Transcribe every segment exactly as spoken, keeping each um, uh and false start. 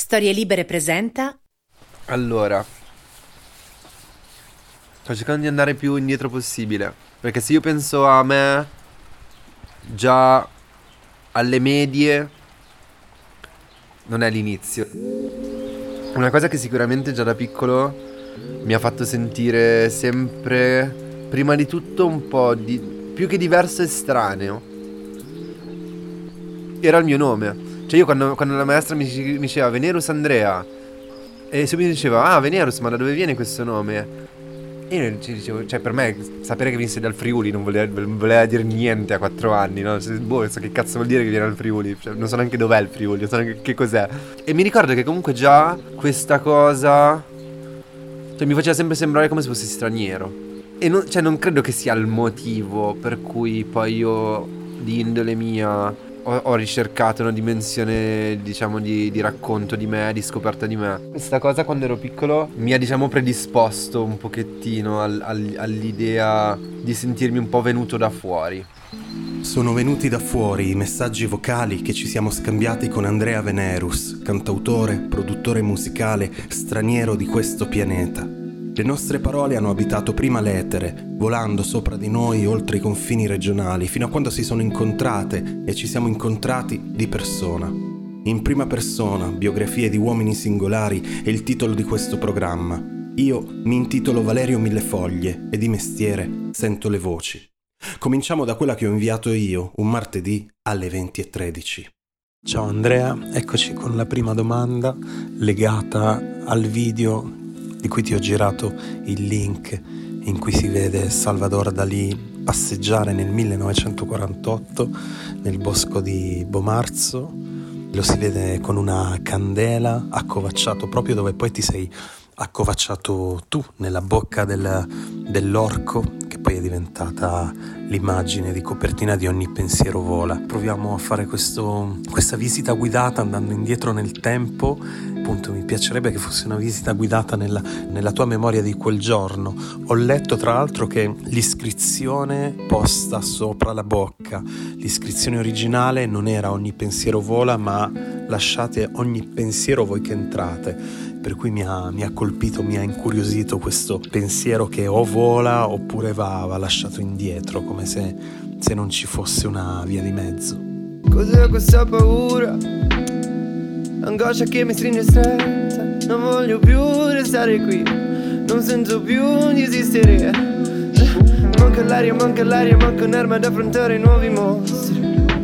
Storie Libere presenta. Allora, sto cercando di andare più indietro possibile, perché se io penso a me già alle medie, non è l'inizio. Una cosa che sicuramente già da piccolo mi ha fatto sentire sempre, prima di tutto, un po' di più che diverso, estraneo, era il mio nome. Cioè io quando, quando la maestra mi, mi diceva Venerus Andrea, e subito diceva ah Venerus, ma da dove viene questo nome? E io ci dicevo, cioè per me sapere che venisse dal Friuli non voleva, non voleva dire niente a quattro anni, no? Cioè, boh, so che cazzo vuol dire che viene dal Friuli, cioè, non so neanche dov'è il Friuli, non so neanche che cos'è. E mi ricordo che comunque già questa cosa, cioè, mi faceva sempre sembrare come se fossi straniero. E non, cioè non credo che sia il motivo per cui poi io, di indole mia, ho, ho ricercato una dimensione, diciamo, di, di racconto di me, di scoperta di me. Questa cosa quando ero piccolo mi ha, diciamo, predisposto un pochettino al, al, all'idea di sentirmi un po' venuto da fuori. Sono venuti da fuori i messaggi vocali che ci siamo scambiati con Andrea Venerus, cantautore, produttore musicale, straniero di questo pianeta. Le nostre parole hanno abitato prima l'etere, volando sopra di noi oltre i confini regionali, fino a quando si sono incontrate e ci siamo incontrati di persona. In prima persona, biografie di uomini singolari è il titolo di questo programma. Io mi intitolo Valerio Millefoglie e di mestiere sento le voci. Cominciamo da quella che ho inviato io, un martedì alle venti e tredici. Ciao Andrea, eccoci con la prima domanda legata al video di cui ti ho girato il link, in cui si vede Salvador Dalì passeggiare nel millenovecentoquarantotto nel bosco di Bomarzo. Lo si vede con una candela, accovacciato proprio dove poi ti sei accovacciato tu, nella bocca del, dell'orco, che poi è diventata l'immagine di copertina di Ogni pensiero vola. Proviamo a fare questo, questa visita guidata andando indietro nel tempo. Appunto, mi piacerebbe che fosse una visita guidata nella, nella tua memoria di quel giorno. Ho letto tra l'altro che l'iscrizione posta sopra la bocca, l'iscrizione originale non era Ogni pensiero vola, ma lasciate ogni pensiero voi che entrate. Per cui mi ha, mi ha colpito, mi ha incuriosito questo pensiero che o vola oppure va, va lasciato indietro, come se, se non ci fosse una via di mezzo. Cos'è questa paura? Angoscia che mi stringe stretta. Non voglio più restare qui, non sento più di esistere. Manca l'aria, manca l'aria, manca un'arma ad affrontare i nuovi mostri.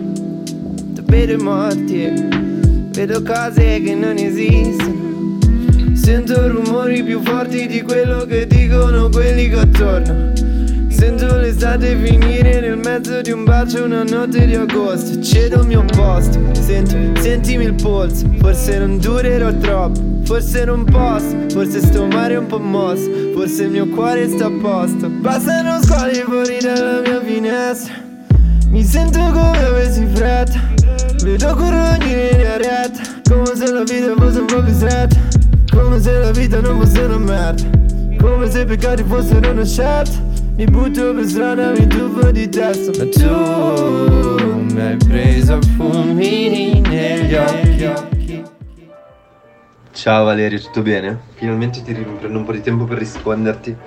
Vedo morti, vedo cose che non esistono. Sento rumori più forti di quello che dicono quelli che attorno. Sento l'estate finire nel mezzo di un bacio, una notte di agosto. Cedo il mio posto, senti, sentimi il polso. Forse non durerò troppo, forse non posso. Forse sto mare è un po' mosso, forse il mio cuore sta a posto. Passano squali fuori dalla mia finestra. Mi sento come avessi fretta. Vedo corrogni in aretta, come se la vita fosse un po' più stretta. Come se la vita non fosse una merda, come se i peccati fossero una scelta. Mi butto per strada, mi tuffo di testa. Ma tu mi hai preso fulmini negli occhi. Ciao Valerio, tutto bene? Finalmente ti riprendo un po' di tempo per risponderti.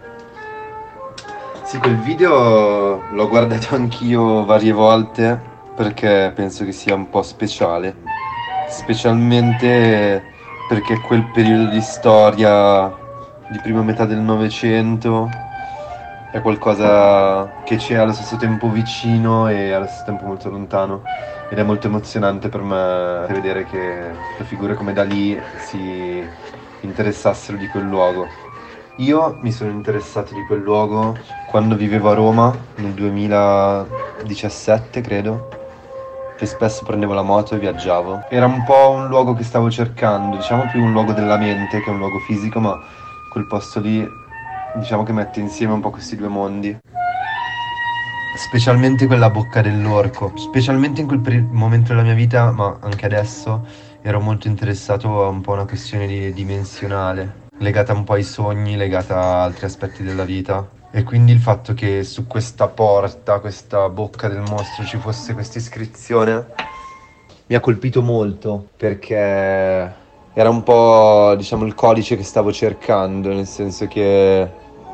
Sì, quel video l'ho guardato anch'io varie volte perché penso che sia un po' speciale. Specialmente perché quel periodo di storia di prima metà del Novecento è qualcosa che c'è allo stesso tempo vicino e allo stesso tempo molto lontano, ed è molto emozionante per me vedere che figure come Dalì si interessassero di quel luogo. Io mi sono interessato di quel luogo quando vivevo a Roma nel duemiladiciassette, credo, che spesso prendevo la moto e viaggiavo. Era un po' un luogo che stavo cercando, diciamo più un luogo della mente che un luogo fisico, ma quel posto lì, diciamo che mette insieme un po' questi due mondi. Specialmente quella bocca dell'orco, specialmente in quel peri- momento della mia vita, ma anche adesso, ero molto interessato a un po' una questione di- dimensionale, legata un po' ai sogni, legata a altri aspetti della vita. E quindi il fatto che su questa porta, questa bocca del mostro, ci fosse questa iscrizione mi ha colpito molto, perché era un po', diciamo, il codice che stavo cercando, nel senso che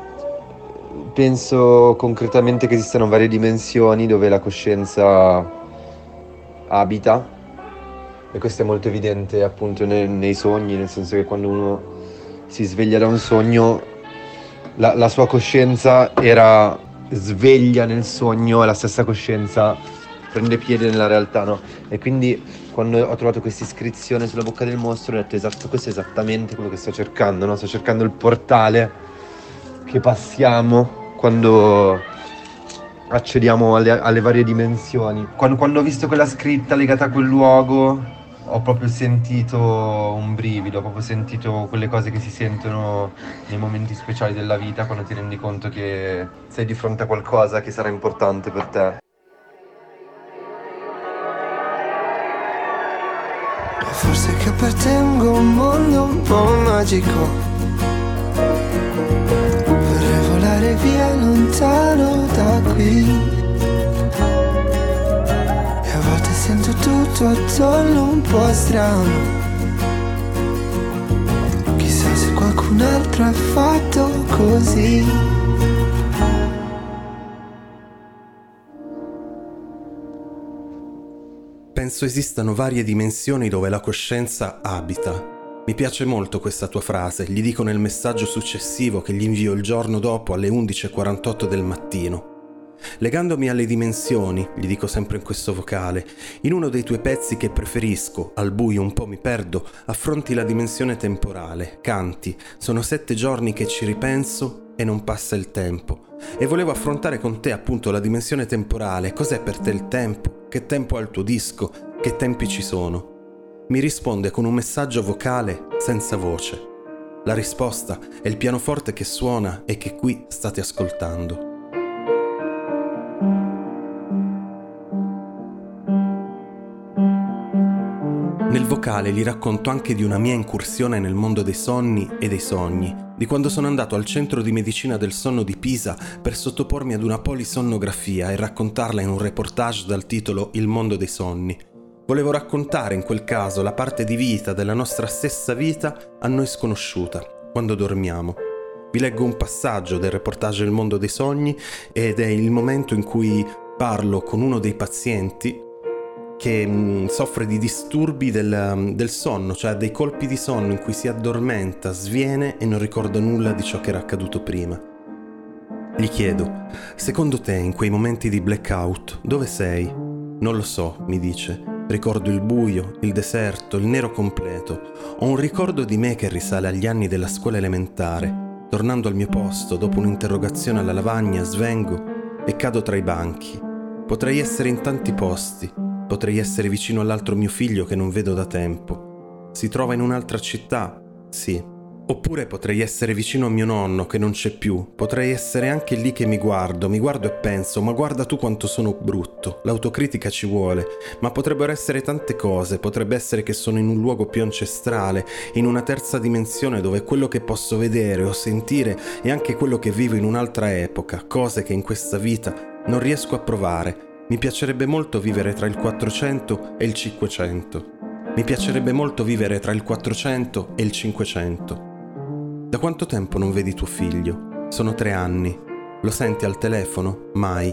penso concretamente che esistano varie dimensioni dove la coscienza abita, e questo è molto evidente appunto nei, nei sogni, nel senso che quando uno si sveglia da un sogno, la, la sua coscienza era sveglia nel sogno e la stessa coscienza prende piede nella realtà, no? E quindi quando ho trovato questa iscrizione sulla bocca del mostro ho detto esatto, questo è esattamente quello che sto cercando, no? Sto cercando il portale che passiamo quando accediamo alle, alle varie dimensioni. Quando, quando ho visto quella scritta legata a quel luogo ho proprio sentito un brivido, ho proprio sentito quelle cose che si sentono nei momenti speciali della vita, quando ti rendi conto che sei di fronte a qualcosa che sarà importante per te. Forse che appartengo a un mondo un po' magico, vorrei volare via lontano da qui. E a volte sento tutto attorno un po' strano, chissà se qualcun altro ha fatto così. Penso esistano varie dimensioni dove la coscienza abita. Mi piace molto questa tua frase, gli dico nel messaggio successivo che gli invio il giorno dopo alle undici e quarantotto del mattino. Legandomi alle dimensioni, gli dico sempre in questo vocale, in uno dei tuoi pezzi che preferisco, Al buio un po' mi perdo, affronti la dimensione temporale, canti, sono sette giorni che ci ripenso e non passa il tempo. E volevo affrontare con te appunto la dimensione temporale, cos'è per te il tempo, che tempo ha il tuo disco, che tempi ci sono. Mi risponde con un messaggio vocale senza voce. La risposta è il pianoforte che suona e che qui state ascoltando. Nel vocale gli racconto anche di una mia incursione nel mondo dei sonni e dei sogni, di quando sono andato al centro di medicina del sonno di Pisa per sottopormi ad una polisonnografia e raccontarla in un reportage dal titolo Il mondo dei sonni. Volevo raccontare in quel caso la parte di vita della nostra stessa vita a noi sconosciuta, quando dormiamo. Vi leggo un passaggio del reportage Il mondo dei sogni ed è il momento in cui parlo con uno dei pazienti che mh, soffre di disturbi del, del sonno, cioè dei colpi di sonno in cui si addormenta, sviene e non ricorda nulla di ciò che era accaduto prima. Gli chiedo, secondo te in quei momenti di blackout dove sei? Non lo so, mi dice. Ricordo il buio, il deserto, il nero completo. Ho un ricordo di me che risale agli anni della scuola elementare. Tornando al mio posto, dopo un'interrogazione alla lavagna, svengo e cado tra i banchi. Potrei essere in tanti posti. Potrei essere vicino all'altro mio figlio che non vedo da tempo. Si trova in un'altra città? Sì. Oppure potrei essere vicino a mio nonno che non c'è più. Potrei essere anche lì che mi guardo, mi guardo e penso, ma guarda tu quanto sono brutto. L'autocritica ci vuole, ma potrebbero essere tante cose. Potrebbe essere che sono in un luogo più ancestrale, in una terza dimensione dove quello che posso vedere o sentire è anche quello che vivo in un'altra epoca, cose che in questa vita non riesco a provare. Mi piacerebbe molto vivere tra il quattrocento e il cinquecento. Mi piacerebbe molto vivere tra il quattrocento e il cinquecento. Da quanto tempo non vedi tuo figlio? Sono tre anni. Lo senti al telefono? Mai.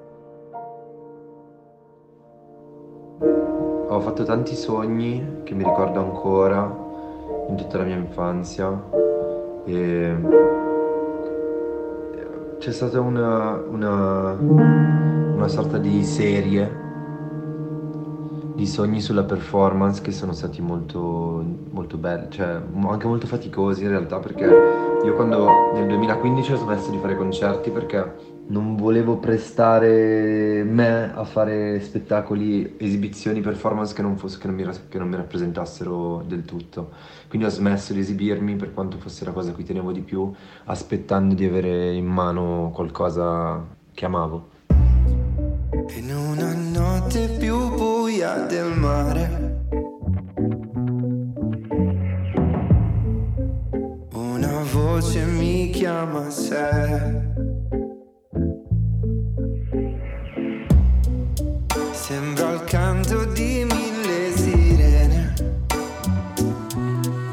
Ho fatto tanti sogni che mi ricordo ancora in tutta la mia infanzia e c'è stata una, una, una sorta di serie di sogni sulla performance che sono stati molto, molto belli, cioè anche molto faticosi in realtà, perché io quando nel duemilaquindici ho smesso di fare concerti perché non volevo prestare me a fare spettacoli, esibizioni, performance che non, fosse, che non, mi, che non mi rappresentassero del tutto. Quindi ho smesso di esibirmi, per quanto fosse la cosa a cui tenevo di più, aspettando di avere in mano qualcosa che amavo. In una notte più buia del mare, una voce mi chiama a sé. Sembra il canto di mille sirene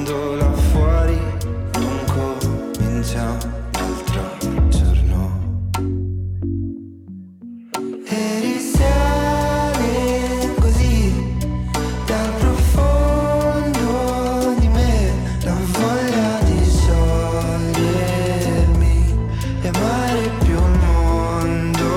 quando là fuori non comincia un altro giorno. E risale così dal profondo di me la voglia di sciogliermi e amare più il mondo,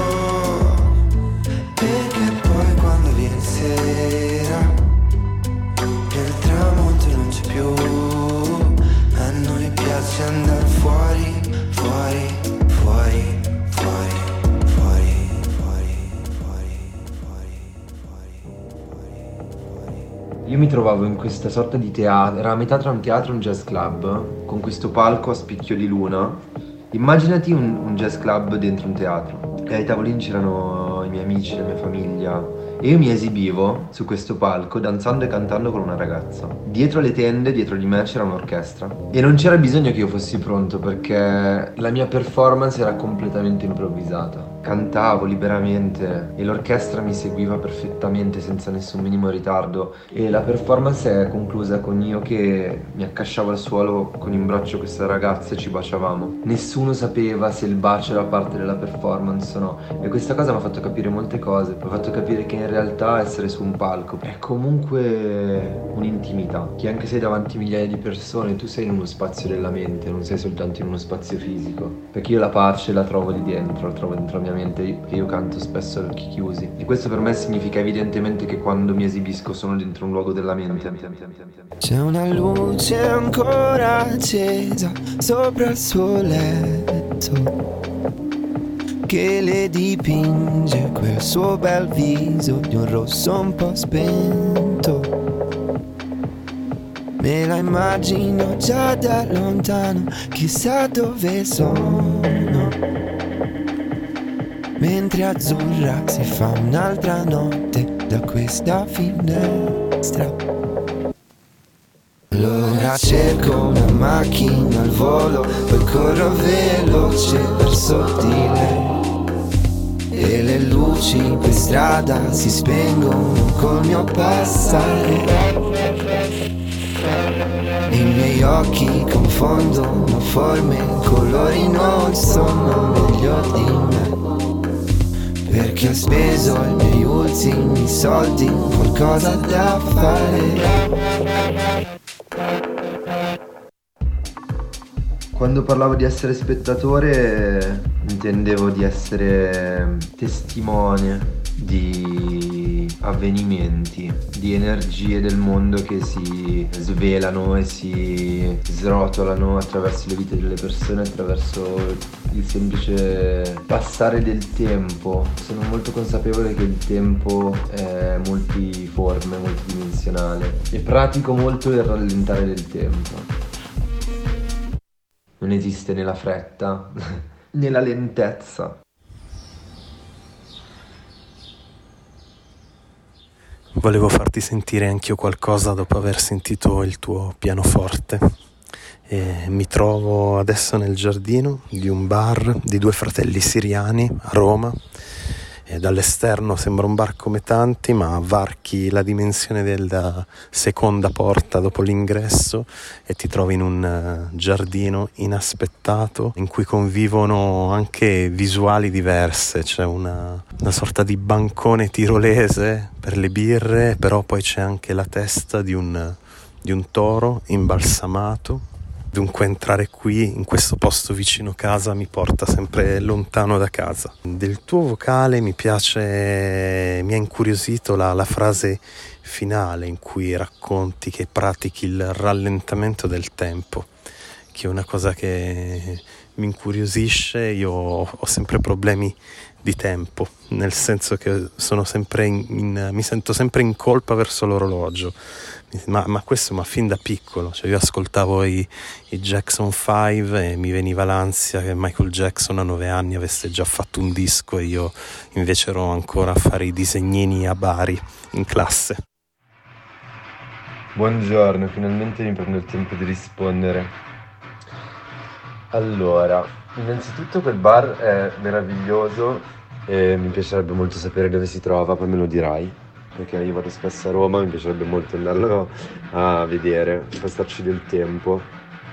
perché poi quando viene sera e il tramonto non c'è più, a noi piace andare fuori, fuori, fuori, fuori, fuori, fuori, fuori, fuori, fuori, fuori. Io mi trovavo in questa sorta di teatro, era a metà tra un teatro e un jazz club, con questo palco a spicchio di luna. Immaginati un, un jazz club dentro un teatro, e ai tavolini c'erano i miei amici, la mia famiglia, e io mi esibivo su questo palco danzando e cantando con una ragazza. Dietro le tende, dietro di me c'era un'orchestra, e non c'era bisogno che io fossi pronto, perché la mia performance era completamente improvvisata. Cantavo liberamente e l'orchestra mi seguiva perfettamente senza nessun minimo ritardo, e la performance è conclusa con io che mi accasciavo al suolo con in braccio questa ragazza e ci baciavamo. Nessuno sapeva se il bacio era parte della performance o no, e questa cosa mi ha fatto capire molte cose. Mi ha fatto capire che in realtà essere su un palco è comunque un'intimità, che anche se davanti a migliaia di persone tu sei in uno spazio della mente, non sei soltanto in uno spazio fisico, perché io la pace la trovo lì dentro, la trovo dentro la mia mente, e io canto spesso a occhi chiusi, e questo per me significa evidentemente che quando mi esibisco sono dentro un luogo della mente. C'è una luce ancora accesa sopra il suo letto, che le dipinge quel suo bel viso di un rosso un po' spento. Me la immagino già da lontano, chissà dove sono, mentre azzurra si fa un'altra notte da questa finestra. Allora cerco una macchina al volo, poi corro veloce verso di lei, e le luci per strada si spengono col mio passare, e i miei occhi confondono forme e colori, non sono meglio di me, perché ho speso i miei ultimi soldi in qualcosa da fare. Quando parlavo di essere spettatore intendevo di essere testimone di avvenimenti, di energie del mondo che si svelano e si srotolano attraverso le vite delle persone, attraverso il semplice passare del tempo. Sono molto consapevole che il tempo è multiforme, multidimensionale, e pratico molto il rallentare del tempo. Non esiste né la fretta né la lentezza. Volevo farti sentire anch'io qualcosa dopo aver sentito il tuo pianoforte. E mi trovo adesso nel giardino di un bar di due fratelli siriani a Roma. E dall'esterno sembra un bar come tanti, ma varchi la dimensione della seconda porta dopo l'ingresso e ti trovi in un giardino inaspettato in cui convivono anche visuali diverse. C'è una, una sorta di bancone tirolese per le birre, però poi c'è anche la testa di un, di un toro imbalsamato. Dunque entrare qui, in questo posto vicino casa, mi porta sempre lontano da casa. Del tuo vocale mi piace, mi ha incuriosito la, la frase finale in cui racconti che pratichi il rallentamento del tempo, che è una cosa che mi incuriosisce. Io ho, ho sempre problemi di tempo, nel senso che sono sempre in, in, mi sento sempre in colpa verso l'orologio. Ma, ma questo ma fin da piccolo, cioè io ascoltavo i, i Jackson cinque e mi veniva l'ansia che Michael Jackson a nove anni avesse già fatto un disco e io invece ero ancora a fare i disegnini a Bari in classe. Buongiorno, finalmente mi prendo il tempo di rispondere. Allora, innanzitutto quel bar è meraviglioso e mi piacerebbe molto sapere dove si trova, poi me lo dirai, perché io vado spesso a Roma, mi piacerebbe molto andarlo a vedere, passarci del tempo.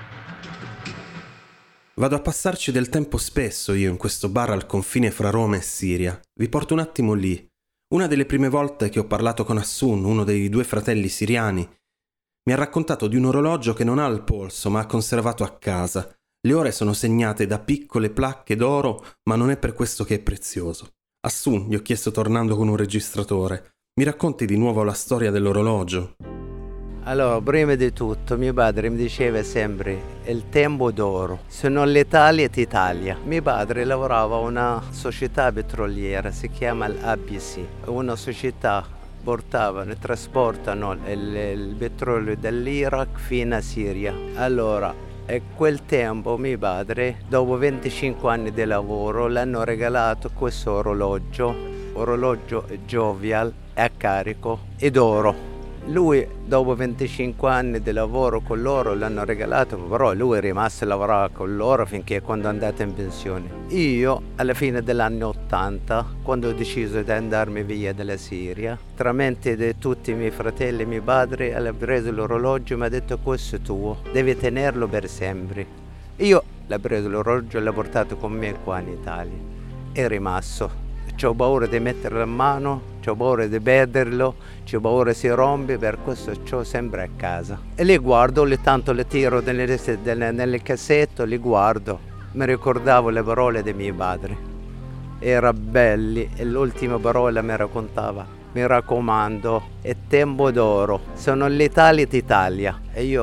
Vado a passarci del tempo spesso io in questo bar al confine fra Roma e Siria. Vi porto un attimo lì. Una delle prime volte che ho parlato con Hassoun, uno dei due fratelli siriani, mi ha raccontato di un orologio che non ha il polso ma ha conservato a casa. Le ore sono segnate da piccole placche d'oro, ma non è per questo che è prezioso. Hassoun, gli ho chiesto tornando con un registratore, mi racconti di nuovo la storia dell'orologio? Allora, prima di tutto, mio padre mi diceva sempre il tempo d'oro, se non l'Italia è Italia. Mio padre lavorava a una società petroliera, si chiama l'A B C, una società portavano e trasportano il, il petrolio dall'Iraq fino a Siria. Allora, a quel tempo mio padre, dopo venticinque anni di lavoro, l'hanno regalato questo orologio, orologio Jovial, a carico ed oro. Lui dopo venticinque anni di lavoro con loro l'hanno regalato, però lui è rimasto a lavorare con loro finché quando è andato in pensione. Io alla fine degli anni ottanta, quando ho deciso di andarmi via dalla Siria, tramite di tutti i miei fratelli e mio padre, ha preso l'orologio e mi ha detto questo è tuo, devi tenerlo per sempre. Io l'ho preso l'orologio e l'ho portato con me qua in Italia. È rimasto. C'ho paura di metterlo in mano, c'ho paura di perderlo, c'ho paura si rompe, per questo c'ho sempre a casa. E li guardo, ogni tanto le tiro nelle, nelle, nelle cassette, li guardo. Mi ricordavo le parole di mio padre. Era belli e l'ultima parola mi raccontava. Mi raccomando, è tempo d'oro, sono l'Italia d'Italia. E io,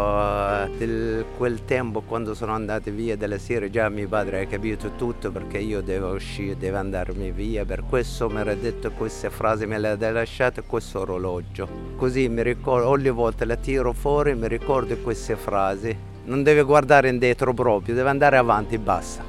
del quel tempo, quando sono andato via dalla Siria, già mio padre ha capito tutto perché io devo uscire, devo andarmi via. Per questo mi era detto queste frasi, me le ha lasciate questo orologio. Così mi ricordo, ogni volta la tiro fuori, mi ricordo queste frasi. Non deve guardare indietro proprio, deve andare avanti, basta.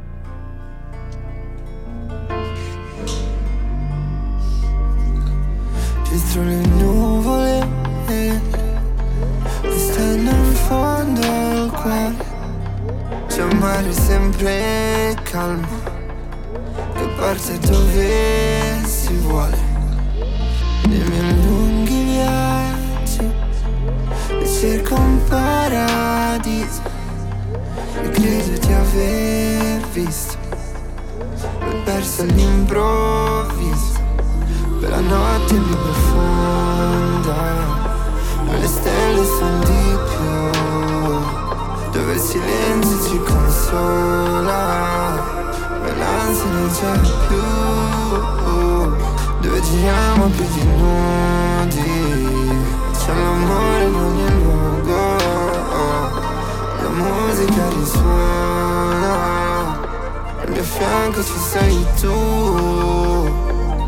Dietro le nuvole eh, che stanno in fondo al cuore, c'è un mare sempre calmo che parte dove si vuole. Nei miei lunghi viaggi cerco un paradiso e credo di aver visto, poi perso all'improvviso. La notte è più profonda, ma le stelle sono di più, dove il silenzio ci consola, ma l'ansia non c'è più, dove giriamo più di nudi, c'è l'amore in ogni luogo, la musica risuona, al mio fianco ci sei tu.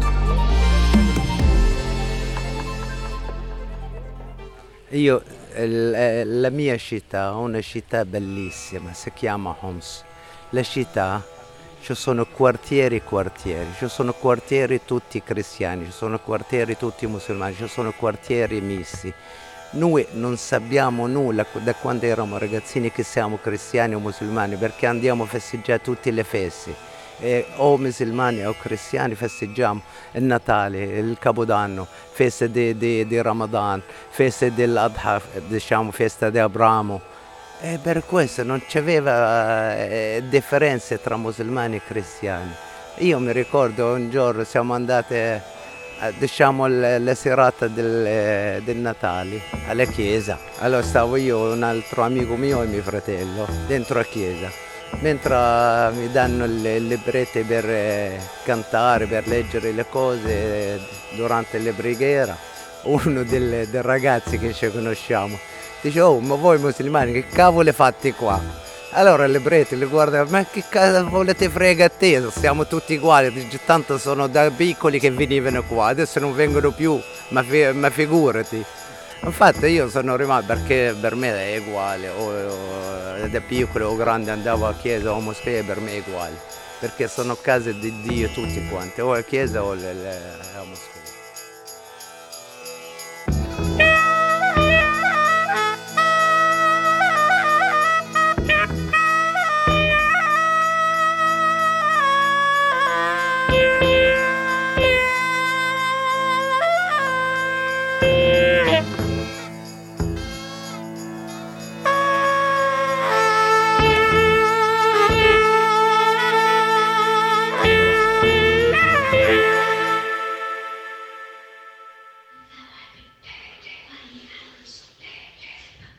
Io, la mia città è una città bellissima, si chiama Homs. La città, ci sono quartieri e quartieri, ci sono quartieri tutti cristiani, ci sono quartieri tutti musulmani, ci sono quartieri misti. Noi non sappiamo nulla da quando eravamo ragazzini che siamo cristiani o musulmani, perché andiamo a festeggiare tutte le feste. E, o musulmani o cristiani festeggiamo il Natale, il Capodanno, feste di, di, di Ramadan, feste dell'Adha, diciamo festa di Abramo. E per questo non c'aveva eh, differenze tra musulmani e cristiani. Io mi ricordo un giorno siamo andati eh, diciamo la serata del, del Natale alla chiesa. Allora stavo io, un altro amico mio e mio fratello dentro la chiesa. Mentre mi danno le librette per eh, cantare, per leggere le cose eh, durante le preghiere, uno dei ragazzi che ci conosciamo dice: oh, ma voi musulmani che cavolo fate qua? Allora le librette le guardano: ma che cavolo volete frega a te? Siamo tutti uguali, dice, tanto sono da piccoli che venivano qua, adesso non vengono più, ma, fi- ma figurati. Infatti io sono rimasto, perché per me è uguale, o, o da piccolo o grande andavo a chiesa o a moschea, per me è uguale, perché sono case di Dio tutti quanti, o a chiesa o a moschea.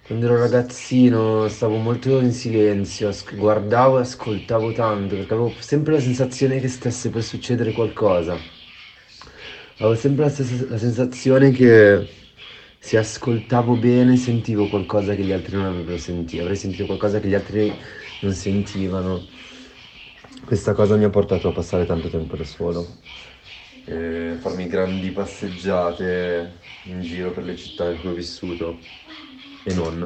Quando ero ragazzino stavo molto in silenzio, as- guardavo e ascoltavo tanto perché avevo sempre la sensazione che stesse per succedere qualcosa. Avevo sempre la, stessa- la sensazione che se ascoltavo bene sentivo qualcosa che gli altri non avrebbero sentito, avrei sentito qualcosa che gli altri non sentivano. Questa cosa mi ha portato a passare tanto tempo da solo, e farmi grandi passeggiate in giro per le città in cui ho vissuto e non.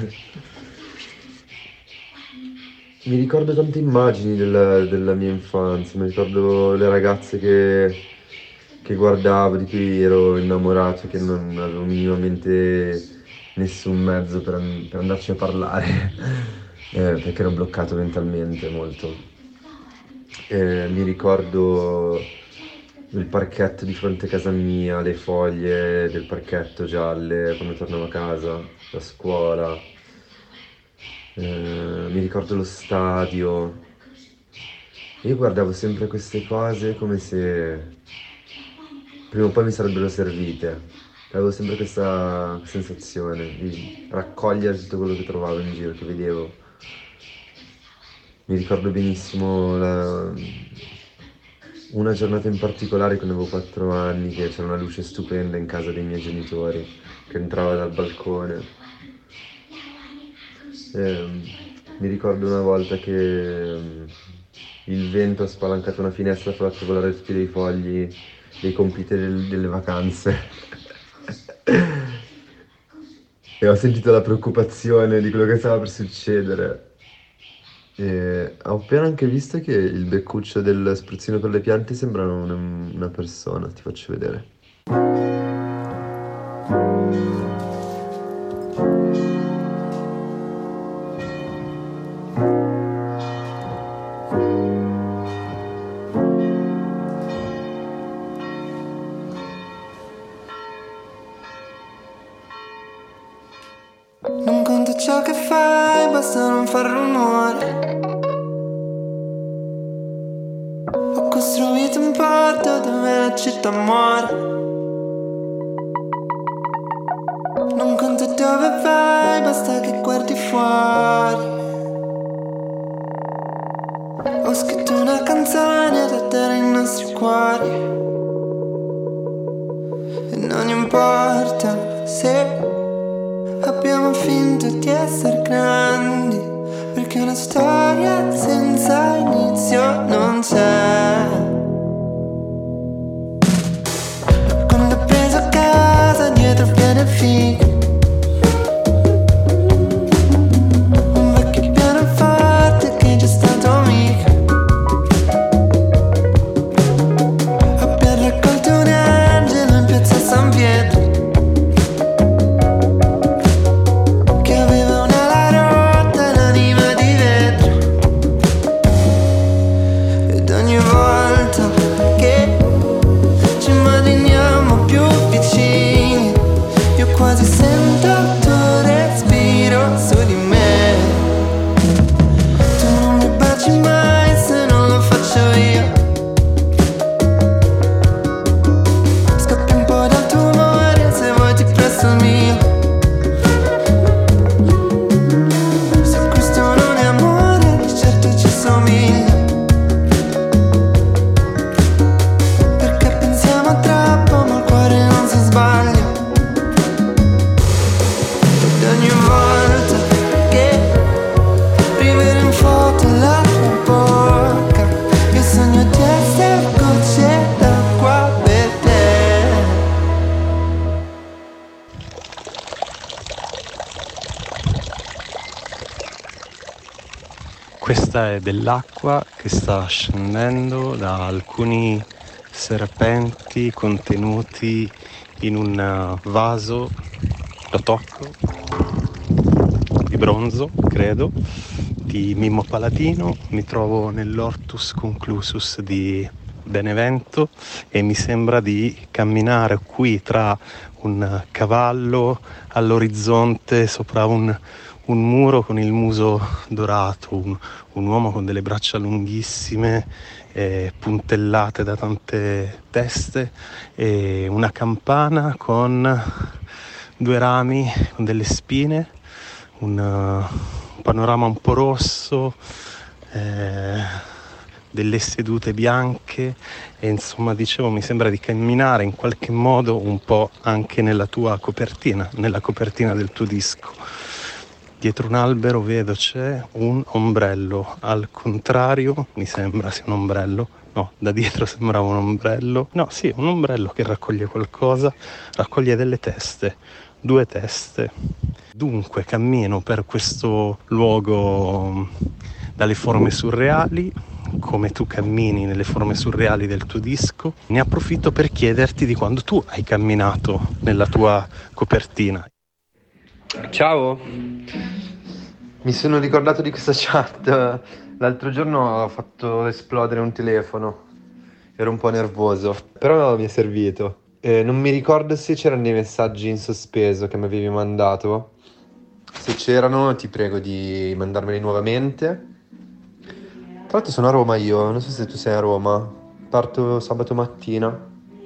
Mi ricordo tante immagini della, della mia infanzia, mi ricordo le ragazze che, che guardavo, di cui ero innamorato, che non avevo minimamente nessun mezzo per, an- per andarci a parlare, eh, perché ero bloccato mentalmente molto. Eh, mi ricordo il parchetto di fronte a casa mia, le foglie del parchetto gialle quando tornavo a casa da scuola. Eh, mi ricordo lo stadio. Io guardavo sempre queste cose come se prima o poi mi sarebbero servite. Avevo sempre questa sensazione di raccogliere tutto quello che trovavo in giro, che vedevo. Mi ricordo benissimo la... una giornata in particolare quando avevo quattro anni, che c'era una luce stupenda in casa dei miei genitori che entrava dal balcone. E, mi ricordo una volta che um, il vento ha spalancato una finestra e ha fatto volare tutti dei fogli dei compiti del- delle vacanze. E ho sentito la preoccupazione di quello che stava per succedere. E ho appena anche visto che il beccuccio del spruzzino per le piante sembrano una, una persona, ti faccio vedere. Non conta ciò che fai, basta non far rumore. Ho costruito un porto dove la città muore. Non conta dove vai, basta che guardi fuori. Ho scritto una canzone ad adattare i nostri cuori. E non importa se abbiamo finto di essere grandi, perché una storia senza inizio non c'è. Quando ho preso casa dietro pieno figo, un vecchio pianoforte che è già stato amico. Abbiamo raccolto un angelo in piazza San Pietro, quasi sento il tuo respiro su di me. Tu non mi baci mai se non lo faccio io. Scappi un po' dal tuo amore, se vuoi ti presto il mio. Se questo non è amore, di certo ci somiglia, perché pensiamo troppo ma il cuore non si sbaglia. Ogni volta che rivedo in foto la tua bocca, io sogno di essere gocce d'acqua per te. Questa è dell'acqua che sta scendendo da alcuni serpenti contenuti in un vaso, lo tocco, di bronzo, credo, di Mimmo Paladino. Mi trovo nell'Hortus Conclusus di Benevento e mi sembra di camminare qui tra un cavallo all'orizzonte sopra un, un muro con il muso dorato, un, un uomo con delle braccia lunghissime eh, puntellate da tante teste e una campana con due rami con delle spine un uh, panorama un po' rosso, eh, delle sedute bianche e insomma dicevo mi sembra di camminare in qualche modo un po' anche nella tua copertina, nella copertina del tuo disco. Dietro un albero vedo c'è un ombrello, al contrario mi sembra sia un ombrello, no, da dietro sembrava un ombrello, no sì, un ombrello che raccoglie qualcosa, raccoglie delle teste, due teste. Dunque cammino per questo luogo dalle forme surreali, come tu cammini nelle forme surreali del tuo disco. Ne approfitto per chiederti di quando tu hai camminato nella tua copertina. Ciao, mi sono ricordato di questa chat. L'altro giorno ho fatto esplodere un telefono, ero un po' nervoso, però mi è servito. Eh, non mi ricordo se c'erano dei messaggi in sospeso che mi avevi mandato. Se c'erano ti prego di mandarmeli nuovamente. Tra l'altro sono a Roma io, non so se tu sei a Roma, parto sabato mattina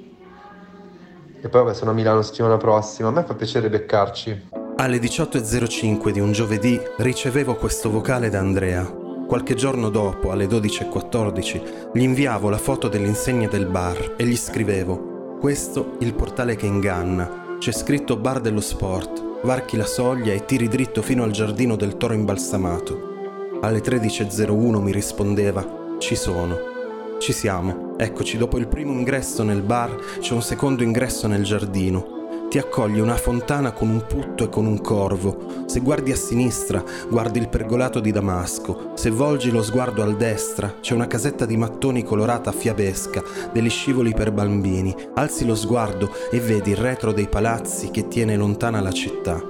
e poi vabbè sono a Milano settimana prossima, a me fa piacere beccarci. Alle diciotto e zero cinque di un giovedì ricevevo questo vocale da Andrea. Qualche giorno dopo, alle dodici e quattordici, gli inviavo la foto dell'insegna del bar e gli scrivevo: questo il portale che inganna, c'è scritto bar dello sport, varchi la soglia e tiri dritto fino al giardino del toro imbalsamato. Alle tredici e zero uno mi rispondeva: ci sono. Ci siamo, eccoci, dopo il primo ingresso nel bar c'è un secondo ingresso nel giardino. Ti accoglie una fontana con un putto e con un corvo. Se guardi a sinistra, guardi il pergolato di Damasco. Se volgi lo sguardo a destra, c'è una casetta di mattoni colorata fiabesca, degli scivoli per bambini. Alzi lo sguardo e vedi il retro dei palazzi che tiene lontana la città.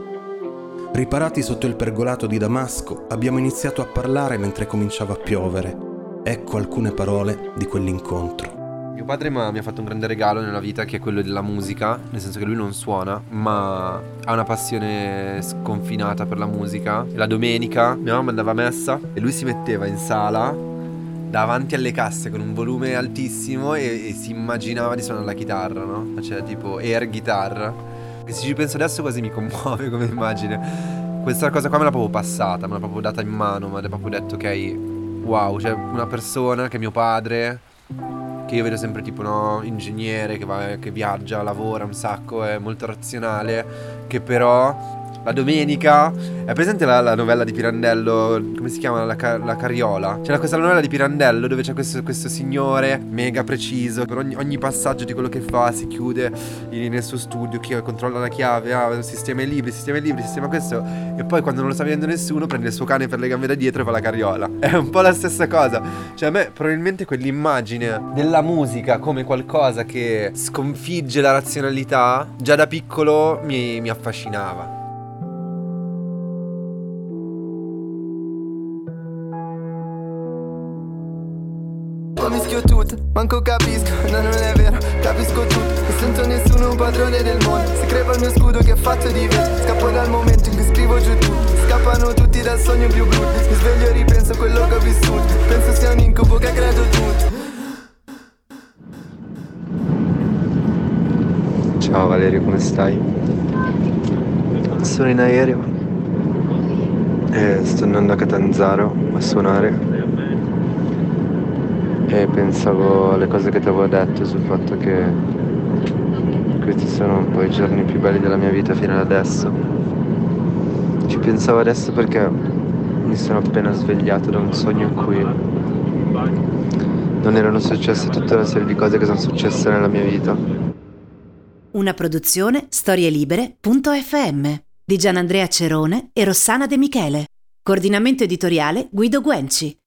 Riparati sotto il pergolato di Damasco, abbiamo iniziato a parlare mentre cominciava a piovere. Ecco alcune parole di quell'incontro. Mio padre mi ha fatto un grande regalo nella vita, che è quello della musica, nel senso che lui non suona, ma ha una passione sconfinata per la musica. E la domenica mia mamma andava a messa e lui si metteva in sala davanti alle casse con un volume altissimo e, e si immaginava di suonare la chitarra, no? Faceva tipo air guitar, che se ci penso adesso quasi mi commuove come immagine. Questa cosa qua me l'ha proprio passata, me l'ha proprio data in mano, mi ha proprio detto ok, wow, c'è una persona che è mio padre, che io vedo sempre tipo no, ingegnere che, va, che viaggia, lavora un sacco, è molto razionale, che però la domenica, è presente la, la novella di Pirandello, come si chiama? La, la Carriola? C'è questa novella di Pirandello dove c'è questo, questo signore mega preciso, per ogni, ogni passaggio di quello che fa si chiude in, nel suo studio, chi controlla la chiave, ah, sistema i libri, sistema i libri, sistema questo, e poi quando non lo sta vedendo nessuno prende il suo cane per le gambe da dietro e fa la carriola. È un po' la stessa cosa, cioè a me probabilmente quell'immagine della musica come qualcosa che sconfigge la razionalità già da piccolo mi, mi affascinava. Mischio tutto, manco capisco, no non è vero, capisco tutto. Non sento nessuno un padrone del mondo. Si crepa il mio scudo che è fatto di vetro. Scappo dal momento in cui scrivo giù tutto. Scappano tutti dal sogno più brutto. Mi sveglio e ripenso a quello che ho vissuto. Penso sia un incubo che credo tutto. Ciao Valerio, come stai? Sono in aereo e sto andando a Catanzaro a suonare. E pensavo alle cose che ti avevo detto sul fatto che questi sono un po' i giorni più belli della mia vita fino ad adesso. Ci pensavo adesso perché mi sono appena svegliato da un sogno in cui non erano successe tutta una serie di cose che sono successe nella mia vita. Una produzione storielibere punto effe emme di Gianandrea Cerone e Rossana De Michele. Coordinamento editoriale Guido Guenci.